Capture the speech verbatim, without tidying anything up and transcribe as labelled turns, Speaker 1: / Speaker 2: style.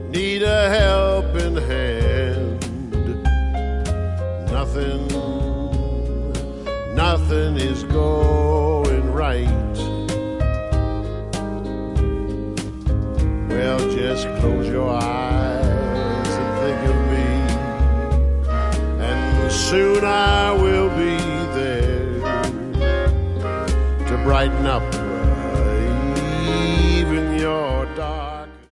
Speaker 1: need a helping hand. Nothing, nothing is going right. Well, just close your eyes and think of me, and soon I will be there to brighten up